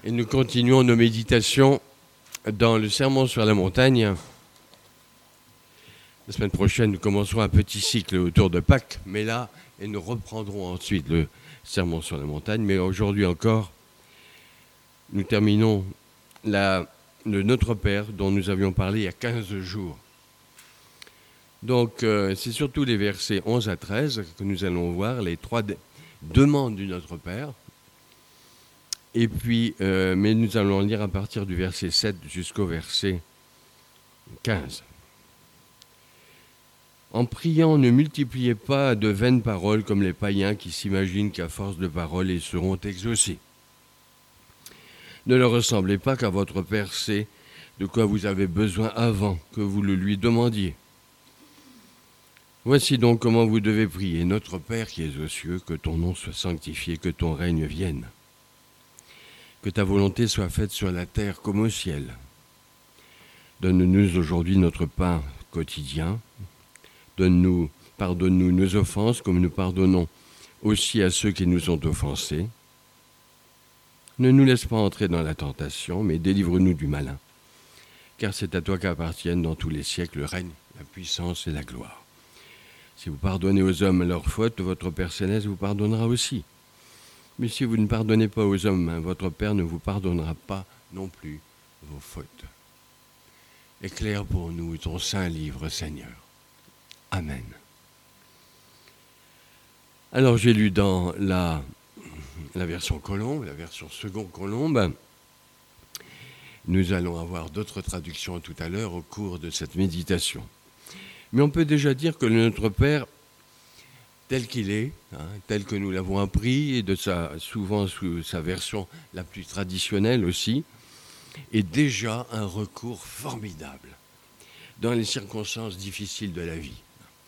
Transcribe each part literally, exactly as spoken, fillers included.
Et nous continuons nos méditations dans le Sermon sur la montagne. La semaine prochaine, nous commencerons un petit cycle autour de Pâques, mais là, et nous reprendrons ensuite le Sermon sur la montagne. Mais aujourd'hui encore, nous terminons la, le Notre Père dont nous avions parlé il y a quinze jours. Donc, euh, c'est surtout les versets onze à treize que nous allons voir, les trois de- demandes du Notre Père. Et puis, euh, mais nous allons lire à partir du verset sept jusqu'au verset quinze. En priant, ne multipliez pas de vaines paroles comme les païens qui s'imaginent qu'à force de paroles, ils seront exaucés. Ne leur ressemblez pas qu'à votre Père sait de quoi vous avez besoin avant que vous le lui demandiez. Voici donc comment vous devez prier. Notre Père qui es aux cieux, que ton nom soit sanctifié, que ton règne vienne. Que ta volonté soit faite sur la terre comme au ciel. Donne-nous aujourd'hui notre pain quotidien. Donne-nous, pardonne-nous nos offenses comme nous pardonnons aussi à ceux qui nous ont offensés. Ne nous laisse pas entrer dans la tentation, mais délivre-nous du malin. Car c'est à toi qu'appartiennent dans tous les siècles le règne, la puissance et la gloire. Si vous pardonnez aux hommes leurs fautes, votre Père Céleste vous pardonnera aussi. Mais si vous ne pardonnez pas aux hommes, hein, votre Père ne vous pardonnera pas non plus vos fautes. Éclaire pour nous ton saint livre, Seigneur. Amen. Alors j'ai lu dans la, la version Colombe, la version seconde Colombe. Nous allons avoir d'autres traductions tout à l'heure au cours de cette méditation. Mais on peut déjà dire que le Notre Père, tel qu'il est, hein, tel que nous l'avons appris, et de sa, souvent sous sa version la plus traditionnelle aussi, est déjà un recours formidable dans les circonstances difficiles de la vie.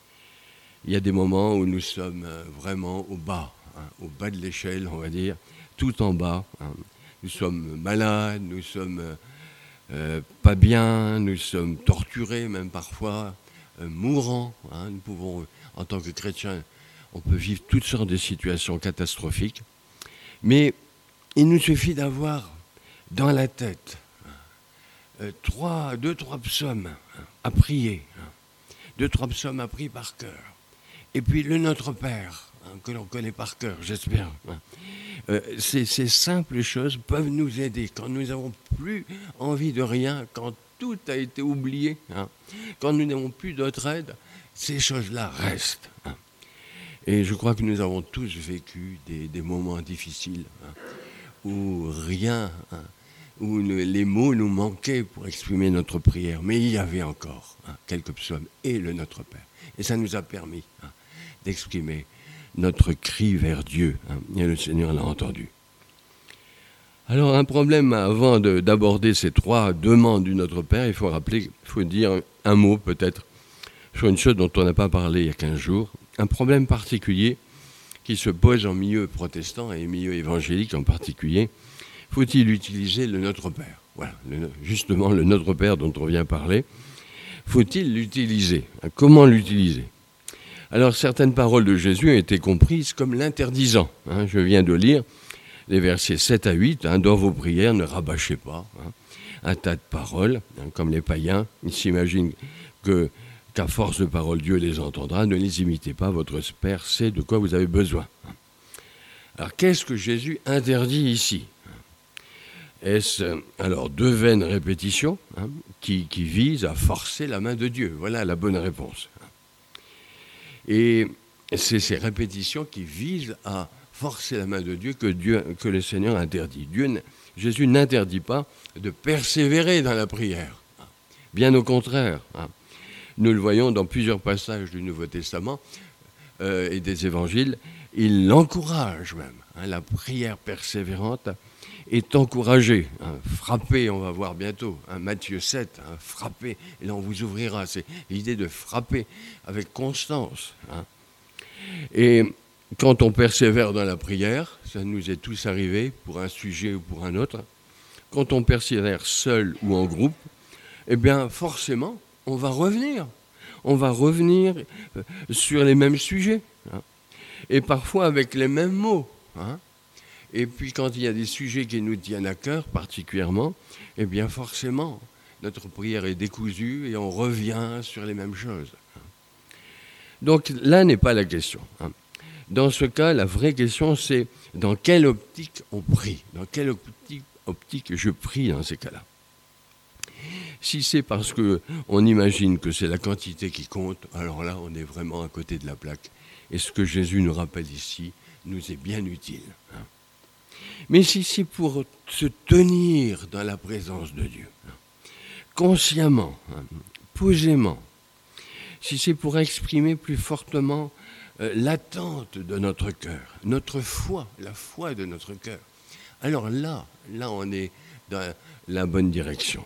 Il y a des moments où nous sommes vraiment au bas, hein, au bas de l'échelle, on va dire, tout en bas. Hein. Nous sommes malades, nous sommes euh, pas bien, nous sommes torturés même parfois, euh, mourants. Hein. Nous pouvons, en tant que chrétiens, on peut vivre toutes sortes de situations catastrophiques. Mais il nous suffit d'avoir dans la tête euh, trois, deux, trois psaumes hein, à prier, hein, deux, trois psaumes appris par cœur. Et puis le Notre Père, hein, que l'on connaît par cœur, j'espère. Hein. Euh, ces, ces simples choses peuvent nous aider quand nous n'avons plus envie de rien, quand tout a été oublié, hein, quand nous n'avons plus d'autre aide, ces choses-là restent. Hein. Et je crois que nous avons tous vécu des, des moments difficiles, hein, où rien, hein, où le, les mots nous manquaient pour exprimer notre prière. Mais il y avait encore hein, quelques psaumes et le Notre Père. Et ça nous a permis hein, d'exprimer notre cri vers Dieu. Hein, et le Seigneur l'a entendu. Alors un problème avant de, d'aborder ces trois demandes du Notre Père, il faut rappeler, il faut dire un mot peut-être sur une chose dont on n'a pas parlé il y a quinze jours, un problème particulier qui se pose en milieu protestant et milieu évangélique en particulier. Faut-il utiliser le Notre Père ? Voilà, le, justement le Notre Père dont on vient parler. Faut-il l'utiliser ? Comment l'utiliser ? Alors certaines paroles de Jésus ont été comprises comme l'interdisant. Hein, je viens de lire les versets sept à huit. Hein, dans vos prières, ne rabâchez pas hein, un tas de paroles, hein, comme les païens. Ils s'imaginent que, qu'à force de paroles, Dieu les entendra. Ne les imitez pas, votre Père sait de quoi vous avez besoin. Alors qu'est-ce que Jésus interdit ici ? Est-ce alors deux vaines répétitions hein, qui, qui visent à forcer la main de Dieu ? Voilà la bonne réponse. Et c'est ces répétitions qui visent à forcer la main de Dieu que, Dieu, que le Seigneur interdit. Dieu, Jésus n'interdit pas de persévérer dans la prière. Bien au contraire. Hein. Nous le voyons dans plusieurs passages du Nouveau Testament euh, et des évangiles. Il l'encourage même. Hein, la prière persévérante est encouragée. Hein, frapper, on va voir bientôt. Hein, Matthieu sept, hein, frapper. Et là, on vous ouvrira. C'est l'idée de frapper avec constance. Hein. Et quand on persévère dans la prière, ça nous est tous arrivé pour un sujet ou pour un autre, quand on persévère seul ou en groupe, eh bien, forcément, on va revenir. On va revenir sur les mêmes sujets. Hein. Et parfois avec les mêmes mots. Hein. Et puis quand il y a des sujets qui nous tiennent à cœur particulièrement, eh bien forcément, notre prière est décousue et on revient sur les mêmes choses. Donc là n'est pas la question. Dans ce cas, la vraie question, c'est dans quelle optique on prie, dans quelle optique, optique je prie dans ces cas-là. Si c'est parce qu'on imagine que c'est la quantité qui compte, alors là, on est vraiment à côté de la plaque. Et ce que Jésus nous rappelle ici nous est bien utile. Mais si c'est pour se tenir dans la présence de Dieu, consciemment, posément, si c'est pour exprimer plus fortement euh, l'attente de notre cœur, notre foi, la foi de notre cœur, alors là, là on est dans la bonne direction.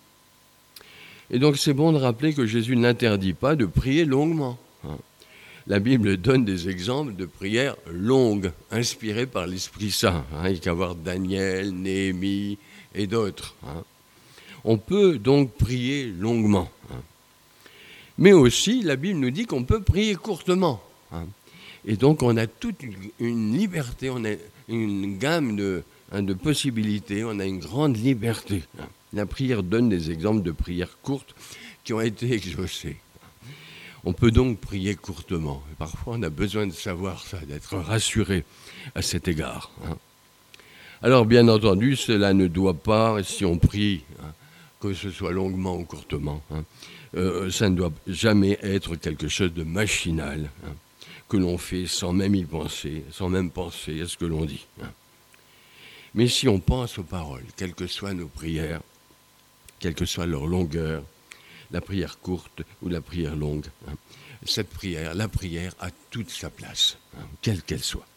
Et donc c'est bon de rappeler que Jésus n'interdit pas de prier longuement. La Bible donne des exemples de prières longues, inspirées par l'Esprit Saint. Il y a qu'à voir Daniel, Néhémie et d'autres. On peut donc prier longuement. Mais aussi, la Bible nous dit qu'on peut prier courtement. Et donc on a toute une liberté, on a une gamme de, de possibilités, on a une grande liberté. La prière donne des exemples de prières courtes qui ont été exaucées. On peut donc prier courtement. Et parfois, on a besoin de savoir ça, d'être rassuré à cet égard. Alors, bien entendu, cela ne doit pas, si on prie, que ce soit longuement ou courtement, euh, ça ne doit jamais être quelque chose de machinal, que l'on fait sans même y penser, sans même penser à ce que l'on dit. Mais si on pense aux paroles, quelles que soient nos prières, quelle que soit leur longueur, la prière courte ou la prière longue, hein, cette prière, la prière a toute sa place, hein, quelle qu'elle soit.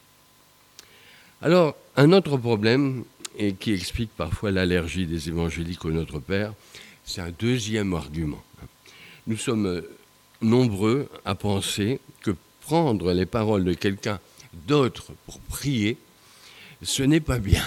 Alors, un autre problème, et qui explique parfois l'allergie des évangéliques au Notre Père, c'est un deuxième argument. Nous sommes nombreux à penser que prendre les paroles de quelqu'un d'autre pour prier, ce n'est pas bien.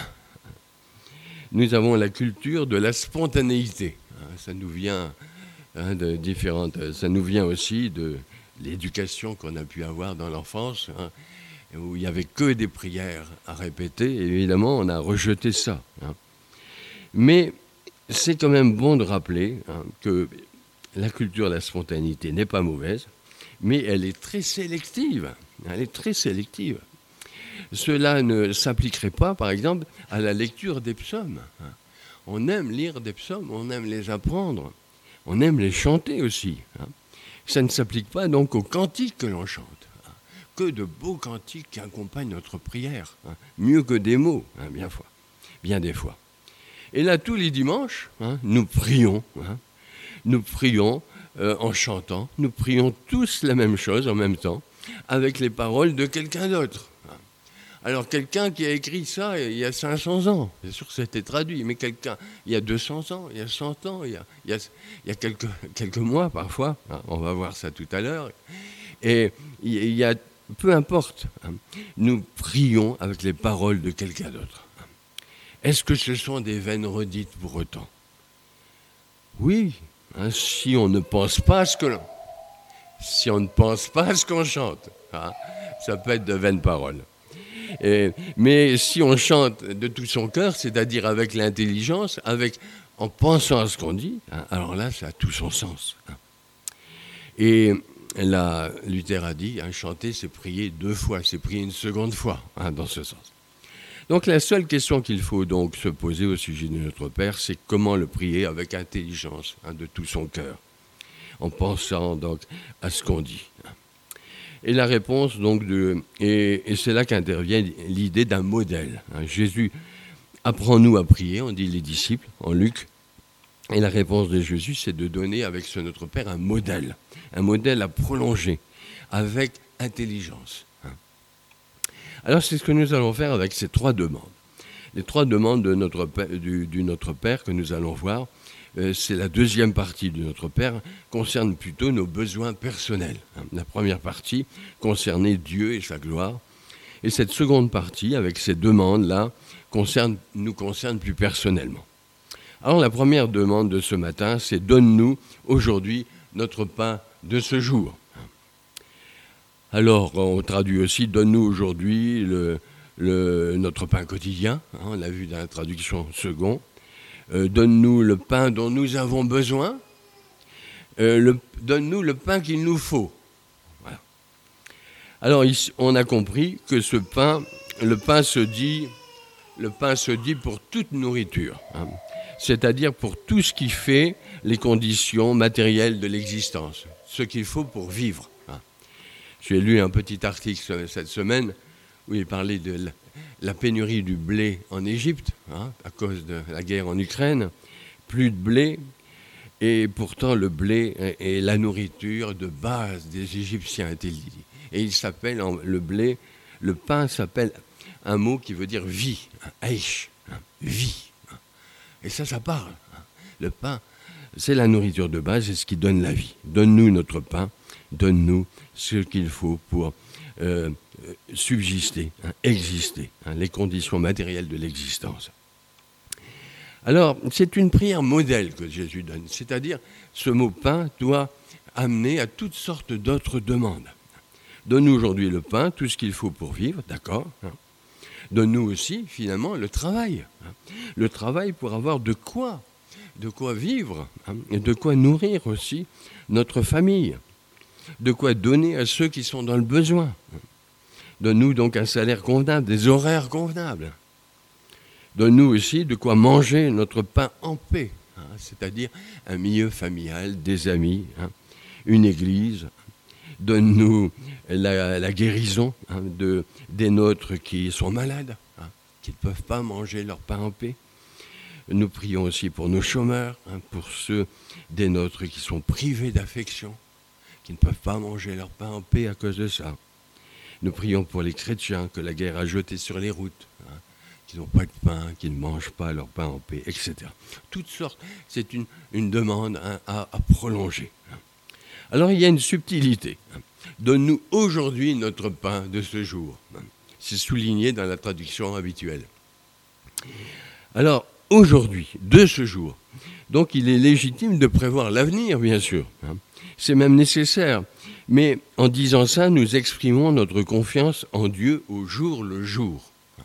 Nous avons la culture de la spontanéité. Ça nous vient hein, de différentes. Ça nous vient aussi de l'éducation qu'on a pu avoir dans l'enfance, hein, où il n'y avait que des prières à répéter. Et évidemment, on a rejeté ça. Hein. Mais c'est quand même bon de rappeler hein, que la culture de la spontanéité n'est pas mauvaise, mais elle est très sélective. Elle est très sélective. Cela ne s'appliquerait pas, par exemple, à la lecture des psaumes. On aime lire des psaumes, on aime les apprendre, on aime les chanter aussi. Ça ne s'applique pas donc aux cantiques que l'on chante. Que de beaux cantiques qui accompagnent notre prière, mieux que des mots, bien, fois, bien des fois. Et là, tous les dimanches, nous prions, nous prions euh, en chantant, nous prions tous la même chose en même temps, avec les paroles de quelqu'un d'autre. Alors, quelqu'un qui a écrit ça il y a cinq cents ans, bien sûr que ça a été traduit, mais quelqu'un, il y a deux cents ans, il y a cent ans, il y a, il y a, il y a quelques, quelques mois parfois, hein, on va voir ça tout à l'heure, et il y a, peu importe, hein, nous prions avec les paroles de quelqu'un d'autre. Est-ce que ce sont des vaines redites pour autant ? Oui, hein, si on ne pense pas à ce que l'on, si on ne pense pas à ce qu'on chante, hein, ça peut être de vaines paroles. Et, mais si on chante de tout son cœur, c'est-à-dire avec l'intelligence, avec, en pensant à ce qu'on dit, hein, alors là, ça a tout son sens. Hein. Et là, Luther a dit, hein, chanter, c'est prier deux fois, c'est prier une seconde fois, hein, dans ce sens. Donc la seule question qu'il faut donc se poser au sujet de notre Père, c'est comment le prier avec intelligence, hein, de tout son cœur, en pensant donc à ce qu'on dit. Et la réponse, donc, de, et, et c'est là qu'intervient l'idée d'un modèle. Hein. Jésus, apprends-nous à prier, on dit les disciples, en Luc. Et la réponse de Jésus, c'est de donner avec ce Notre Père un modèle, un modèle à prolonger, avec intelligence. Hein. Alors, c'est ce que nous allons faire avec ces trois demandes. Les trois demandes de notre Père, du, du Notre Père que nous allons voir, Euh, c'est la deuxième partie de Notre Père, concerne plutôt nos besoins personnels. La première partie concernait Dieu et sa gloire. Et cette seconde partie, avec ces demandes-là, concerne, nous concerne plus personnellement. Alors la première demande de ce matin, c'est « Donne-nous aujourd'hui notre pain de ce jour ». Alors on traduit aussi « Donne-nous aujourd'hui le, le, notre pain quotidien, hein, on l'a vu dans la traduction second. Euh, donne-nous le pain dont nous avons besoin. Euh, le, donne-nous le pain qu'il nous faut. Voilà. Alors, ici, on a compris que ce pain, le pain se dit, le pain se dit pour toute nourriture, hein, c'est-à-dire pour tout ce qui fait les conditions matérielles de l'existence, ce qu'il faut pour vivre. Hein. J'ai lu un petit article cette semaine où il parlait de la, la pénurie du blé en Égypte, hein, à cause de la guerre en Ukraine, plus de blé. Et pourtant, le blé est la nourriture de base des Égyptiens, a-t-il dit. Et il s'appelle, le blé, le pain s'appelle un mot qui veut dire vie, aish, vie. Et ça, ça parle. Le pain, c'est la nourriture de base, c'est ce qui donne la vie. Donne-nous notre pain, donne-nous ce qu'il faut pour euh, subsister, hein, exister, hein, les conditions matérielles de l'existence. Alors, c'est une prière modèle que Jésus donne, c'est-à-dire ce mot pain doit amener à toutes sortes d'autres demandes. Donne-nous aujourd'hui le pain, tout ce qu'il faut pour vivre, d'accord, hein. Donne-nous aussi, finalement, le travail. Hein. Le travail pour avoir de quoi, de quoi vivre, hein, et de quoi nourrir aussi notre famille, de quoi donner à ceux qui sont dans le besoin. Donne-nous donc un salaire convenable, des horaires convenables. Donne-nous aussi de quoi manger notre pain en paix, hein, c'est-à-dire un milieu familial, des amis, hein, une église. Donne-nous la, la guérison, hein, de, des nôtres qui sont malades, hein, qui ne peuvent pas manger leur pain en paix. Nous prions aussi pour nos chômeurs, hein, pour ceux des nôtres qui sont privés d'affection, qui ne peuvent pas manger leur pain en paix à cause de ça. Nous prions pour les chrétiens que la guerre a jetés sur les routes, hein, qui n'ont pas de pain, qui ne mangent pas leur pain en paix, et cetera. Toutes sortes, c'est une, une demande, hein, à, à prolonger. Alors il y a une subtilité. Donne-nous aujourd'hui notre pain de ce jour. C'est souligné dans la traduction habituelle. Alors aujourd'hui, de ce jour, donc il est légitime de prévoir l'avenir, bien sûr. C'est même nécessaire. Mais en disant ça, nous exprimons notre confiance en Dieu au jour le jour.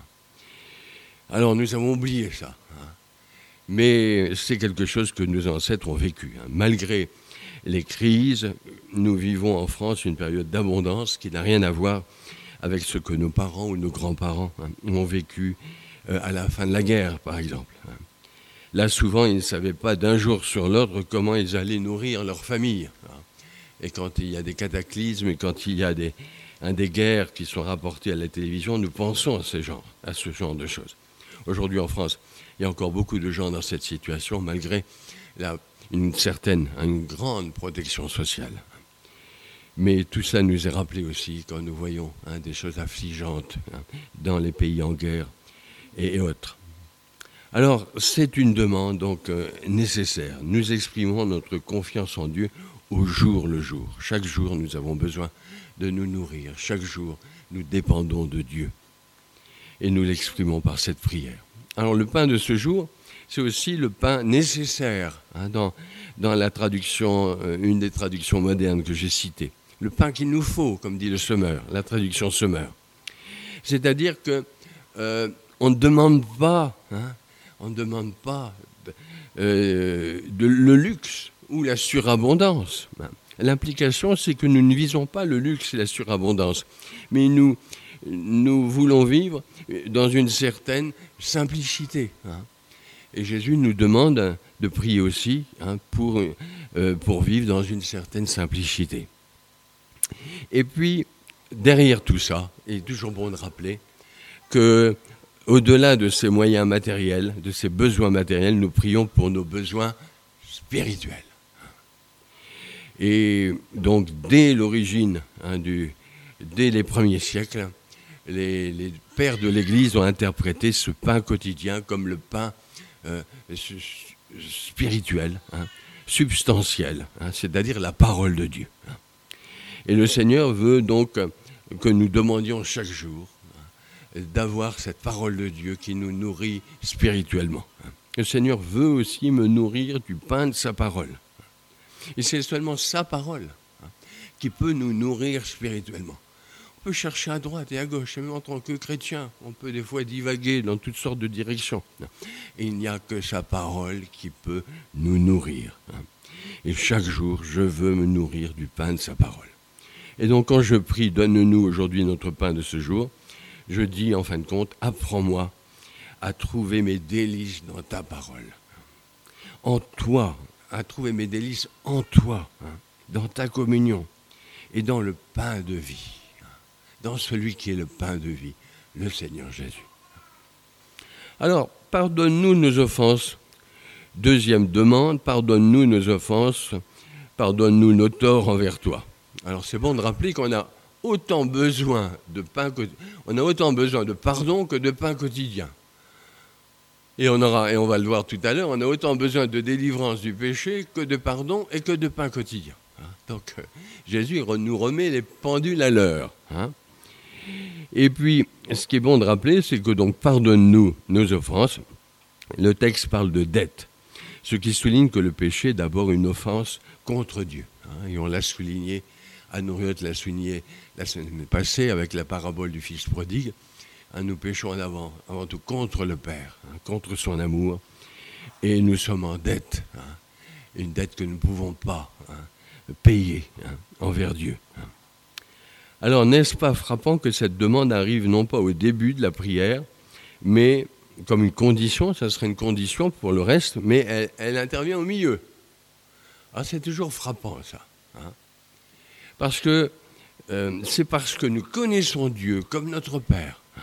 Alors nous avons oublié ça, hein. Mais c'est quelque chose que nos ancêtres ont vécu. Hein. Malgré les crises, nous vivons en France une période d'abondance qui n'a rien à voir avec ce que nos parents ou nos grands-parents, hein, ont vécu euh, à la fin de la guerre, par exemple. Hein. Là, souvent, ils ne savaient pas d'un jour sur l'autre comment ils allaient nourrir leur famille. Hein. Et quand il y a des cataclysmes, et quand il y a des, hein, des guerres qui sont rapportées à la télévision, nous pensons à ce genre, à ce genre de choses. Aujourd'hui en France, il y a encore beaucoup de gens dans cette situation, malgré la, une certaine, une grande protection sociale. Mais tout ça nous est rappelé aussi quand nous voyons, hein, des choses affligeantes, hein, dans les pays en guerre et, et autres. Alors, c'est une demande donc euh, nécessaire. Nous exprimons notre confiance en Dieu au jour le jour. Chaque jour, nous avons besoin de nous nourrir. Chaque jour, nous dépendons de Dieu. Et nous l'exprimons par cette prière. Alors le pain de ce jour, c'est aussi le pain nécessaire, hein, dans, dans la traduction, euh, une des traductions modernes que j'ai citées. Le pain qu'il nous faut, comme dit le Semeur, la traduction Semeur. C'est-à-dire que euh, on ne demande pas, hein, on ne demande pas euh, de, le luxe ou la surabondance. L'implication, c'est que nous ne visons pas le luxe et la surabondance, mais nous Nous voulons vivre dans une certaine simplicité. Hein. Et Jésus nous demande de prier aussi, hein, pour, euh, pour vivre dans une certaine simplicité. Et puis, derrière tout ça, il est toujours bon de rappeler que, au-delà de ces moyens matériels, de ces besoins matériels, nous prions pour nos besoins spirituels. Et donc, dès l'origine, hein, du, dès les premiers siècles, Les, les pères de l'Église ont interprété ce pain quotidien comme le pain euh, spirituel, hein, substantiel, hein, c'est-à-dire la parole de Dieu. Hein. Et le Seigneur veut donc que nous demandions chaque jour, hein, d'avoir cette parole de Dieu qui nous nourrit spirituellement. Hein. Le Seigneur veut aussi me nourrir du pain de sa parole. Et c'est seulement sa parole, hein, qui peut nous nourrir spirituellement. On peut chercher à droite et à gauche, et même en tant que chrétien, on peut des fois divaguer dans toutes sortes de directions. Et il n'y a que sa parole qui peut nous nourrir. Et chaque jour, je veux me nourrir du pain de sa parole. Et donc quand je prie, donne-nous aujourd'hui notre pain de ce jour, je dis en fin de compte, apprends-moi à trouver mes délices dans ta parole. En toi, à trouver mes délices en toi, hein, dans ta communion et dans le pain de vie, hein, dans celui qui est le pain de vie, le Seigneur Jésus. Alors, pardonne-nous nos offenses. Deuxième demande, pardonne-nous nos offenses, pardonne-nous nos torts envers toi. Alors c'est bon de rappeler qu'on a autant besoin de pain, on a autant besoin de pardon que de pain quotidien. Et on aura, et on va le voir tout à l'heure, on a autant besoin de délivrance du péché que de pardon et que de pain quotidien. Donc euh, Jésus nous remet les pendules à l'heure. Hein. Et puis, ce qui est bon de rappeler, c'est que donc pardonne-nous nos offenses. Le texte parle de dette, ce qui souligne que le péché est d'abord une offense contre Dieu. Hein, et on l'a souligné, Anne Henriette l'a souligné la semaine passée avec la parabole du fils prodigue. Hein, nous péchons en avant, avant tout contre le Père, hein, contre son amour, et nous sommes en dette, hein, une dette que nous ne pouvons pas hein, payer hein, envers Dieu. Hein. Alors, n'est-ce pas frappant que cette demande arrive non pas au début de la prière, mais comme une condition, ça serait une condition pour le reste, mais elle, elle intervient au milieu. Ah, c'est toujours frappant, ça. Hein. Parce que euh, c'est parce que nous connaissons Dieu comme notre Père hein,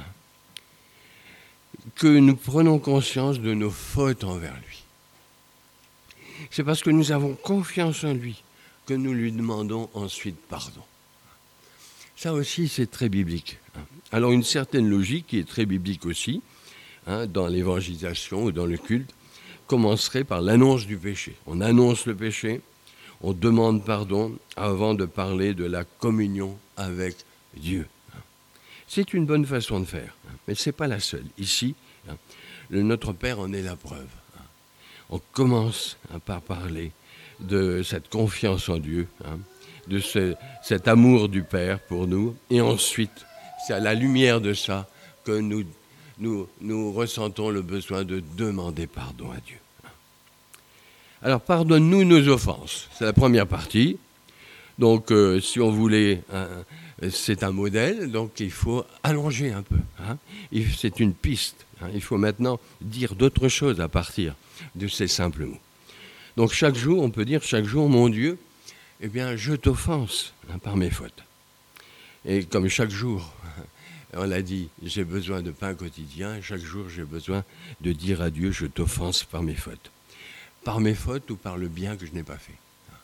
que nous prenons conscience de nos fautes envers lui. C'est parce que nous avons confiance en lui que nous lui demandons ensuite pardon. Ça aussi, c'est très biblique. Alors, une certaine logique qui est très biblique aussi, hein, dans l'évangélisation ou dans le culte, commencerait par l'annonce du péché. On annonce le péché, on demande pardon avant de parler de la communion avec Dieu. C'est une bonne façon de faire, mais ce n'est pas la seule. Ici, le Notre Père en est la preuve. On commence par parler de cette confiance en Dieu, de ce, cet amour du Père pour nous, et ensuite, c'est à la lumière de ça que nous, nous, nous ressentons le besoin de demander pardon à Dieu. Alors, pardonne-nous nos offenses. C'est la première partie. Donc, euh, si on voulait, hein, c'est un modèle, donc il faut allonger un peu. Hein. C'est une piste. Hein. Il faut maintenant dire d'autres choses à partir de ces simples mots. Donc, chaque jour, on peut dire, chaque jour, mon Dieu, eh bien, je t'offense hein, par mes fautes. Et comme chaque jour, on l'a dit, j'ai besoin de pain quotidien, et chaque jour, j'ai besoin de dire à Dieu, je t'offense par mes fautes. Par mes fautes ou par le bien que je n'ai pas fait.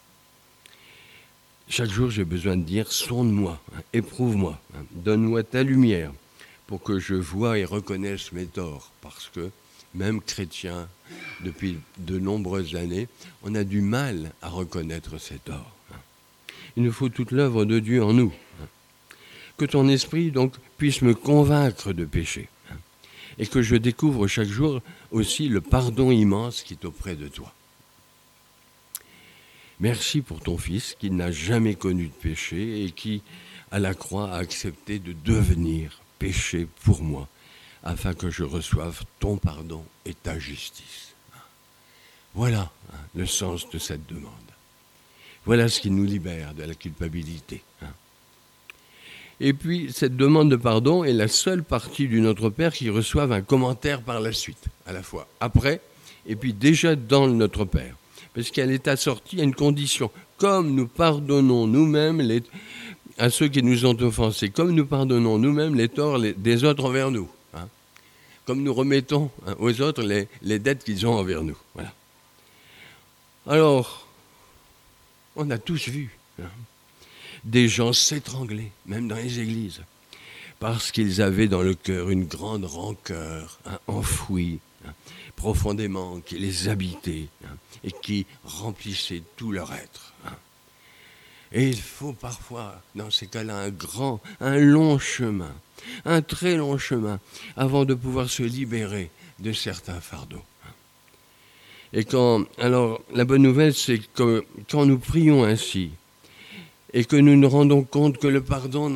Chaque jour, j'ai besoin de dire, sonde-moi, hein, éprouve-moi, hein, donne-moi ta lumière pour que je voie et reconnaisse mes torts. Parce que, même chrétien, depuis de nombreuses années, on a du mal à reconnaître ses torts. Hein. Il nous faut toute l'œuvre de Dieu en nous. Hein. Que ton esprit, donc, puisse me convaincre de péché. Hein, et que je découvre chaque jour aussi le pardon immense qui est auprès de toi. Merci pour ton Fils qui n'a jamais connu de péché et qui, à la croix, a accepté de devenir péché pour moi, afin que je reçoive ton pardon et ta justice. Voilà hein, le sens de cette demande. Voilà ce qui nous libère de la culpabilité. Hein. Et puis, cette demande de pardon est la seule partie du Notre Père qui reçoive un commentaire par la suite, à la fois après, et puis déjà dans le Notre Père. Parce qu'elle est assortie à une condition. Comme nous pardonnons nous-mêmes les, à ceux qui nous ont offensés, comme nous pardonnons nous-mêmes les torts les, des autres envers nous. Hein. Comme nous remettons hein, aux autres les, les dettes qu'ils ont envers nous. Voilà. Alors, on a tous vu hein, des gens s'étrangler, même dans les églises, parce qu'ils avaient dans le cœur une grande rancœur hein, enfouie, hein, profondément, qui les habitait hein, et qui remplissait tout leur être. Hein. Et il faut parfois, dans ces cas-là, un grand, un long chemin, un très long chemin, avant de pouvoir se libérer de certains fardeaux. Et quand, alors, la bonne nouvelle, c'est que quand nous prions ainsi, et que nous nous rendons compte que le pardon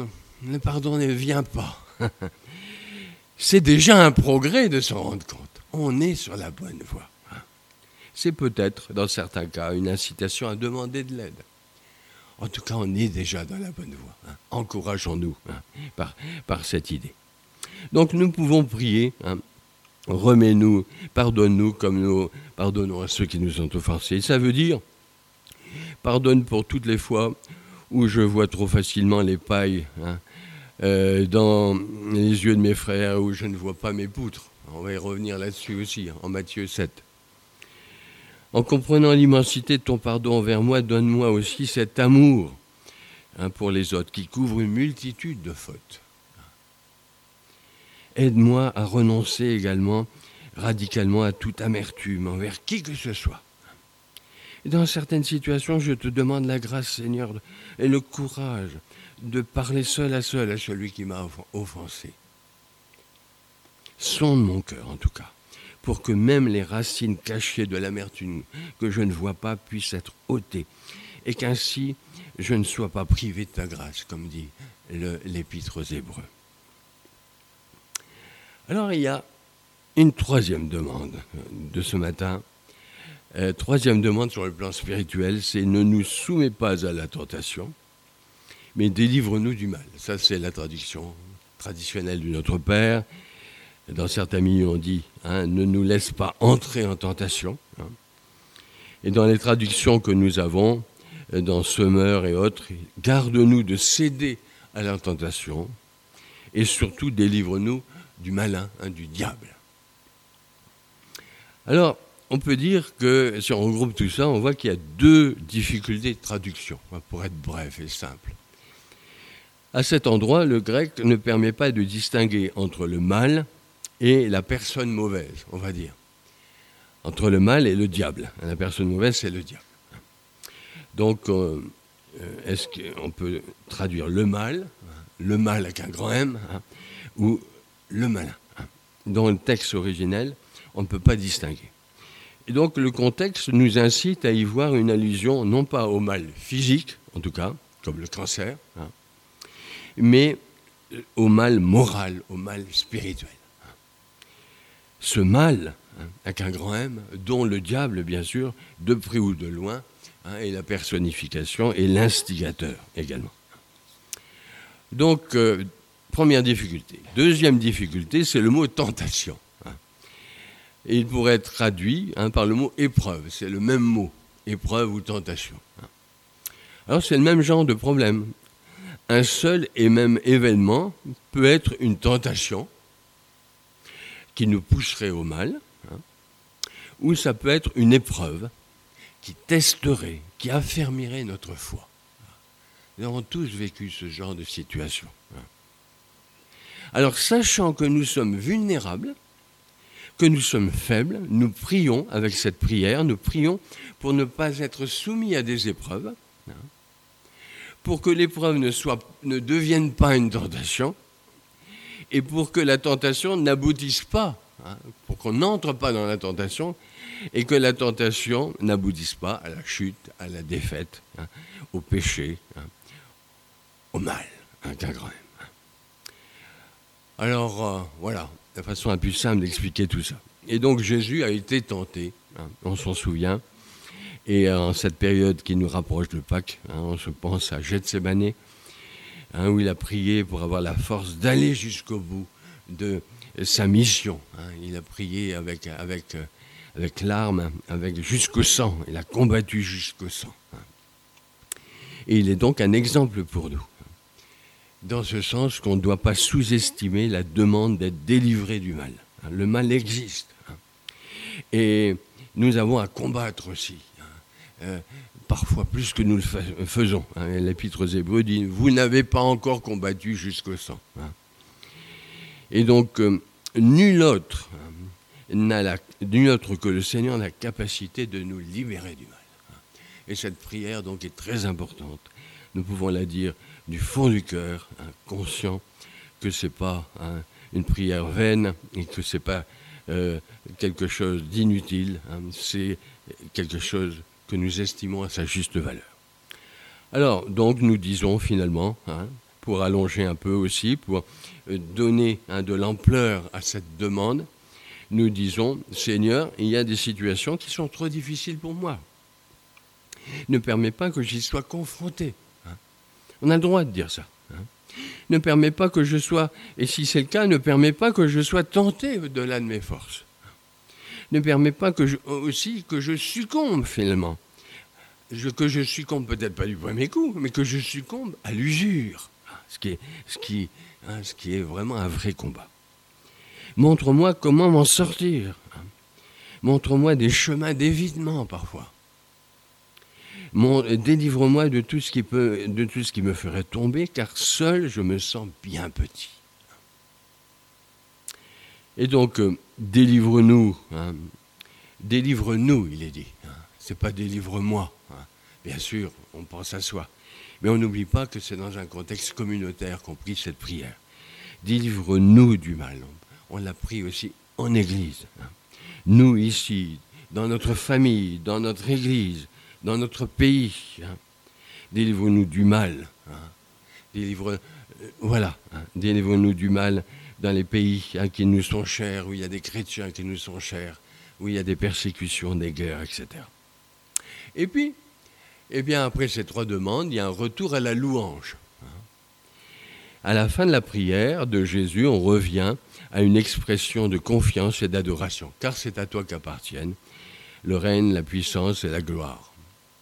le pardon ne vient pas. C'est déjà un progrès de s'en rendre compte. On est sur la bonne voie. C'est peut-être, dans certains cas, une incitation à demander de l'aide. En tout cas, on est déjà dans la bonne voie. Hein. Encourageons-nous hein, par, par cette idée. Donc nous pouvons prier, hein, remets-nous, pardonne-nous comme nous pardonnons à ceux qui nous ont offensés. Ça veut dire, pardonne pour toutes les fois où je vois trop facilement les pailles hein, euh, dans les yeux de mes frères, où je ne vois pas mes poutres. On va y revenir là-dessus aussi, en Matthieu sept. En comprenant l'immensité de ton pardon envers moi, donne-moi aussi cet amour hein, pour les autres qui couvre une multitude de fautes. Aide-moi à renoncer également radicalement à toute amertume envers qui que ce soit. Et dans certaines situations, je te demande la grâce, Seigneur, et le courage de parler seul à seul à celui qui m'a offensé. Sonde mon cœur, en tout cas, pour que même les racines cachées de l'amertume que je ne vois pas puissent être ôtées, et qu'ainsi je ne sois pas privé de ta grâce, comme dit le, l'Épître aux Hébreux. Alors il y a une troisième demande de ce matin. Euh, troisième demande sur le plan spirituel, c'est « Ne nous soumets pas à la tentation, mais délivre-nous du mal ». Ça, c'est la traduction traditionnelle du Notre Père. Dans certains milieux, on dit hein, « Ne nous laisse pas entrer en tentation hein ». Et dans les traductions que nous avons, dans Semeur et autres, « Garde-nous de céder à la tentation et surtout délivre-nous du malin, hein, du diable ». Alors, on peut dire que, si on regroupe tout ça, on voit qu'il y a deux difficultés de traduction, pour être bref et simple. À cet endroit, le grec ne permet pas de distinguer entre le mal et la personne mauvaise, on va dire. Entre le mal et le diable. La personne mauvaise, c'est le diable. Donc, euh, est-ce qu'on peut traduire le mal, le mal avec un grand M, hein, ou le malin hein. Dans le texte originel, on ne peut pas distinguer. Et donc le contexte nous incite à y voir une allusion non pas au mal physique, en tout cas, comme le cancer, hein, mais au mal moral, au mal spirituel. Ce mal, hein, avec un grand M, dont le diable, bien sûr, de près ou de loin, hein, est la personnification et l'instigateur également. Donc, euh, première difficulté. Deuxième difficulté, c'est le mot tentation. Et il pourrait être traduit hein, par le mot épreuve. C'est le même mot, épreuve ou tentation. Alors c'est le même genre de problème. Un seul et même événement peut être une tentation qui nous pousserait au mal, hein, ou ça peut être une épreuve qui testerait, qui affermirait notre foi. Nous avons tous vécu ce genre de situation. Alors sachant que nous sommes vulnérables, que nous sommes faibles, nous prions avec cette prière, nous prions pour ne pas être soumis à des épreuves, hein, pour que l'épreuve ne, soit, ne devienne pas une tentation, et pour que la tentation n'aboutisse pas, hein, pour qu'on n'entre pas dans la tentation, et que la tentation n'aboutisse pas à la chute, à la défaite, hein, au péché, hein, au mal, hein, qu'un grand M. Alors, euh, voilà. La façon la plus simple d'expliquer tout ça. Et donc Jésus a été tenté, hein, on s'en souvient, et en cette période qui nous rapproche de Pâques, hein, on se pense à Gethsémanée, hein, où il a prié pour avoir la force d'aller jusqu'au bout de sa mission. Hein. Il a prié avec, avec, avec larmes, avec, jusqu'au sang, il a combattu jusqu'au sang. Hein. Et il est donc un exemple pour nous. Dans ce sens qu'on ne doit pas sous-estimer la demande d'être délivré du mal. Le mal existe. Et nous avons à combattre aussi. Euh, parfois plus que nous le faisons. L'Épître aux Hébreux dit « Vous n'avez pas encore combattu jusqu'au sang ». Et donc, euh, nul autre n'a la, nul autre que le Seigneur n'a la capacité de nous libérer du mal. Et cette prière donc est très importante. Nous pouvons la dire du fond du cœur, hein, conscient que ce n'est pas hein, une prière vaine et que ce n'est pas euh, quelque chose d'inutile, hein, c'est quelque chose que nous estimons à sa juste valeur. Alors, donc, nous disons finalement, hein, pour allonger un peu aussi, pour donner hein, de l'ampleur à cette demande, nous disons, Seigneur, il y a des situations qui sont trop difficiles pour moi. Ne permets pas que j'y sois confronté. Hein. On a le droit de dire ça. Hein. Ne permets pas que je sois, et si c'est le cas, ne permets pas que je sois tenté au-delà de mes forces. Ne permets pas que je, aussi que je succombe finalement. Je, que je succombe peut-être pas du premier coup, mais que je succombe à l'usure. Ce qui est, ce qui, hein, ce qui est vraiment un vrai combat. Montre-moi comment m'en sortir. Montre-moi des chemins d'évitement parfois. Mon, délivre-moi de tout, ce qui peut, de tout ce qui me ferait tomber, car seul je me sens bien petit. Et donc, euh, délivre-nous. Hein, délivre-nous, il est dit. Hein, c'est pas délivre-moi. Hein. Bien sûr, on pense à soi. Mais on n'oublie pas que c'est dans un contexte communautaire qu'on prie cette prière. Délivre-nous du mal. On l'a pris aussi en Église. Nous, ici, dans notre famille, dans notre Église, dans notre pays. Hein. Délivre-nous du mal. Hein. Délivre, euh, voilà, hein. Délivre-nous du mal dans les pays hein, qui nous sont chers, où il y a des chrétiens qui nous sont chers, où il y a des persécutions, des guerres, et cetera. Et puis, eh bien, après ces trois demandes, il y a un retour à la louange. À la fin de la prière de Jésus, on revient à une expression de confiance et d'adoration, car c'est à toi qu'appartiennent le règne, la puissance et la gloire.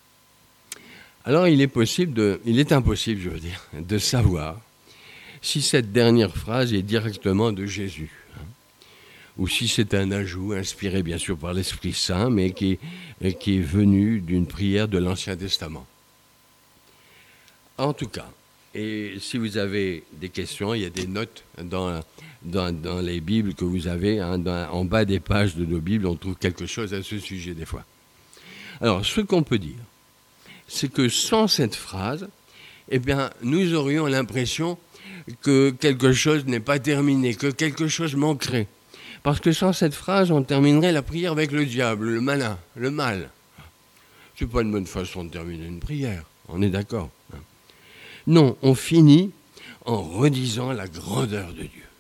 Alors, il est possible de, il est impossible, je veux dire, de savoir si cette dernière phrase est directement de Jésus, hein, ou si c'est un ajout inspiré bien sûr par l'Esprit Saint, mais qui, qui est venu d'une prière de l'Ancien Testament. En tout cas, et si vous avez des questions, il y a des notes dans, dans, dans les Bibles que vous avez, hein, dans, en bas des pages de nos Bibles, on trouve quelque chose à ce sujet des fois. Alors, ce qu'on peut dire, c'est que sans cette phrase, eh bien, nous aurions l'impression que quelque chose n'est pas terminé, que quelque chose manquerait. Parce que sans cette phrase, on terminerait la prière avec le diable, le malin, le mal. C'est pas une bonne façon de terminer une prière, on est d'accord. Non, on finit en redisant la grandeur de Dieu.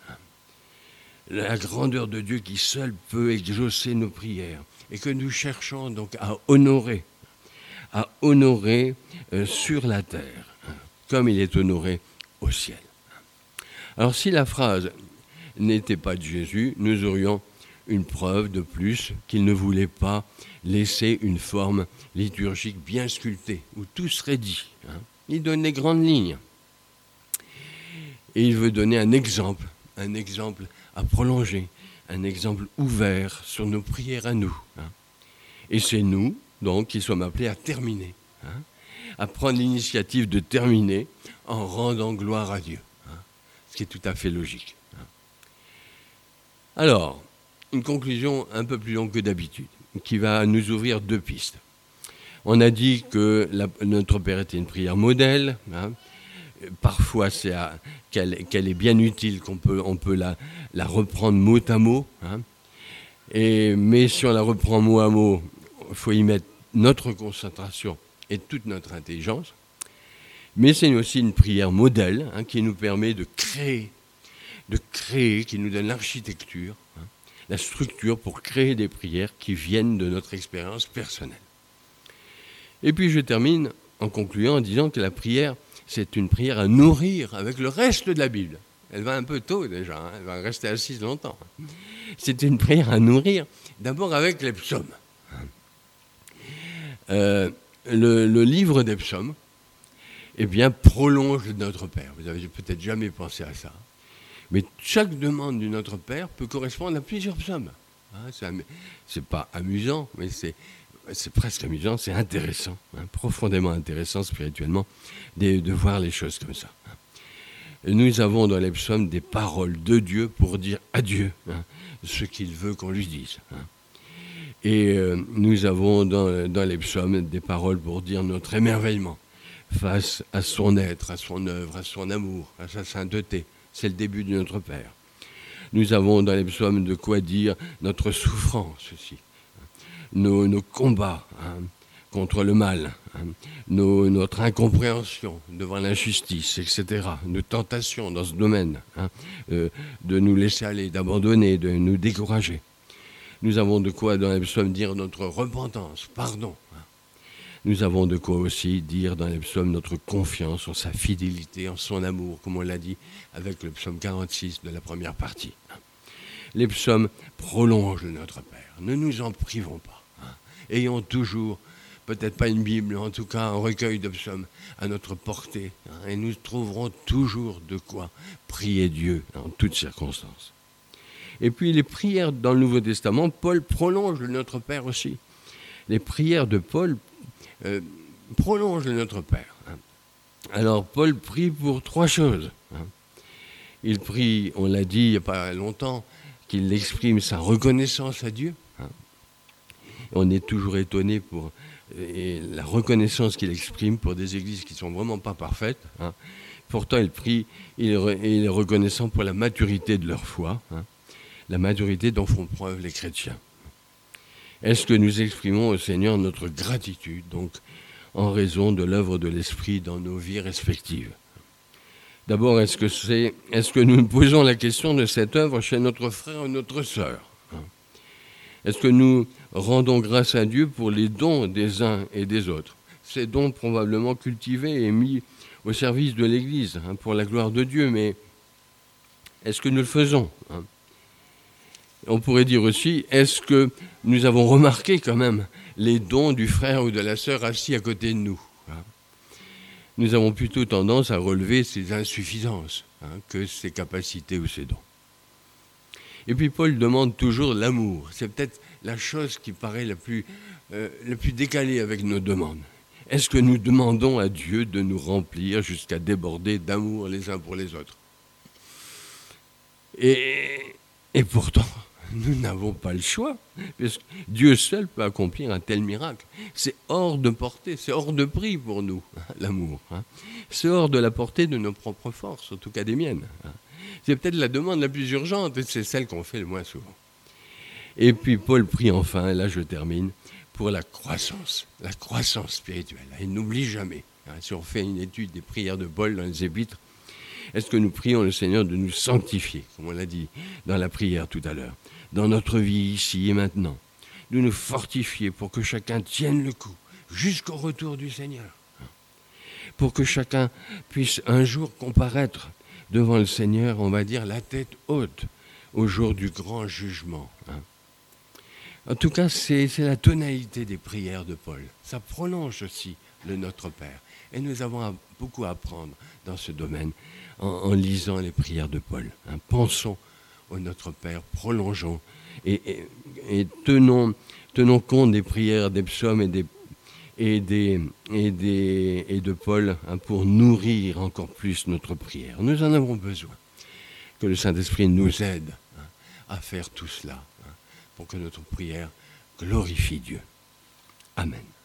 La grandeur de Dieu qui seul peut exaucer nos prières et que nous cherchons donc à honorer, à honorer euh, sur la terre, comme il est honoré au ciel. Alors si la phrase n'était pas de Jésus, nous aurions une preuve de plus qu'il ne voulait pas laisser une forme liturgique bien sculptée, où tout serait dit. Hein. Il donne les grandes lignes. Et il veut donner un exemple, un exemple à prolonger, un exemple ouvert sur nos prières à nous. Hein. Et c'est nous, donc, qui sommes appelés à terminer, hein, à prendre l'initiative de terminer en rendant gloire à Dieu. Hein, ce qui est tout à fait logique. Hein. Alors, une conclusion un peu plus longue que d'habitude, qui va nous ouvrir deux pistes. On a dit que la, notre Père était une prière modèle. Hein. Parfois, c'est à, qu'elle, qu'elle est bien utile, qu'on peut, on peut la, la reprendre mot à mot. Hein. Et, mais si on la reprend mot à mot, il faut y mettre notre concentration et toute notre intelligence. Mais c'est aussi une prière modèle hein, qui nous permet de créer, de créer, qui nous donne l'architecture, hein, la structure pour créer des prières qui viennent de notre expérience personnelle. Et puis je termine en concluant en disant que la prière, c'est une prière à nourrir avec le reste de la Bible. Elle va un peu tôt déjà, hein, elle va rester assise longtemps. C'est une prière à nourrir d'abord avec les psaumes. Euh, le, le livre des psaumes, eh bien, prolonge notre Père. Vous avez peut-être jamais pensé à ça. Mais chaque demande du Notre Père peut correspondre à plusieurs psaumes. Hein, c'est, am- c'est pas amusant, mais c'est, c'est presque amusant, c'est intéressant, hein, profondément intéressant spirituellement de, de voir les choses comme ça. Et nous avons dans les psaumes des paroles de Dieu pour dire à Dieu hein, ce qu'il veut qu'on lui dise. Hein. Et euh, nous avons dans, dans les psaumes des paroles pour dire notre émerveillement face à son être, à son œuvre, à son amour, à sa sainteté. C'est le début de notre Père. Nous avons dans les psaumes de quoi dire notre souffrance aussi, nos, nos combats, hein, contre le mal, hein, nos, notre incompréhension devant l'injustice, et cetera, nos tentations dans ce domaine, hein, euh, de nous laisser aller, d'abandonner, de nous décourager. Nous avons de quoi dans les psaumes dire notre repentance, pardon. Hein. Nous avons de quoi aussi dire dans les psaumes notre confiance en sa fidélité, en son amour, comme on l'a dit avec le psaume quarante-six de la première partie. Hein. Les psaumes prolongent notre Père, ne nous en privons pas. Hein. Ayons toujours peut-être pas une Bible, en tout cas un recueil de psaumes à notre portée. Hein, et nous trouverons toujours de quoi prier Dieu en toutes circonstances. Et puis les prières dans le Nouveau Testament, Paul prolonge le Notre Père aussi. Les prières de Paul euh, prolongent le Notre Père. Hein. Alors Paul prie pour trois choses. Hein. Il prie, on l'a dit il n'y a pas longtemps, qu'il exprime sa reconnaissance à Dieu. Hein. On est toujours étonné pour et la reconnaissance qu'il exprime pour des églises qui ne sont vraiment pas parfaites. Hein. Pourtant, il prie, il, il est reconnaissant pour la maturité de leur foi, hein, la maturité dont font preuve les chrétiens. Est-ce que nous exprimons au Seigneur notre gratitude, donc, en raison de l'œuvre de l'Esprit dans nos vies respectives? D'abord, est-ce que, c'est, est-ce que nous nous posons la question de cette œuvre chez notre frère ou notre sœur? Est-ce que nous rendons grâce à Dieu pour les dons des uns et des autres? Ces dons probablement cultivés et mis au service de l'Église, hein, pour la gloire de Dieu, mais est-ce que nous le faisons, hein? On pourrait dire aussi, est-ce que nous avons remarqué quand même les dons du frère ou de la sœur assis à côté de nous, hein? Nous avons plutôt tendance à relever ses insuffisances, hein, que ses capacités ou ses dons. Et puis Paul demande toujours l'amour. C'est peut-être la chose qui paraît la plus, euh, la plus décalée avec nos demandes. Est-ce que nous demandons à Dieu de nous remplir jusqu'à déborder d'amour les uns pour les autres? Et, et pourtant, nous n'avons pas le choix, parce que Dieu seul peut accomplir un tel miracle. C'est hors de portée, c'est hors de prix pour nous, hein, l'amour. Hein. C'est hors de la portée de nos propres forces, en tout cas des miennes. Hein. C'est peut-être la demande la plus urgente, et c'est celle qu'on fait le moins souvent. Et puis Paul prie enfin, et là je termine, pour la croissance, la croissance spirituelle. Il n'oublie jamais, hein, si on fait une étude des prières de Paul dans les épîtres, est-ce que nous prions le Seigneur de nous sanctifier, comme on l'a dit dans la prière tout à l'heure, dans notre vie ici et maintenant, de nous fortifier pour que chacun tienne le coup jusqu'au retour du Seigneur, hein, pour que chacun puisse un jour comparaître devant le Seigneur, on va dire, la tête haute, au jour du grand jugement. Hein. En tout cas, c'est, c'est la tonalité des prières de Paul. Ça prolonge aussi le Notre Père. Et nous avons à, beaucoup à apprendre dans ce domaine en, en lisant les prières de Paul. Hein. Pensons au Notre Père, prolongeons et, et, et tenons, tenons compte des prières, des psaumes et des Et, des, et, des, et de Paul, hein, pour nourrir encore plus notre prière. Nous en avons besoin. Que le Saint-Esprit nous aide, hein, à faire tout cela, hein, pour que notre prière glorifie Dieu. Amen.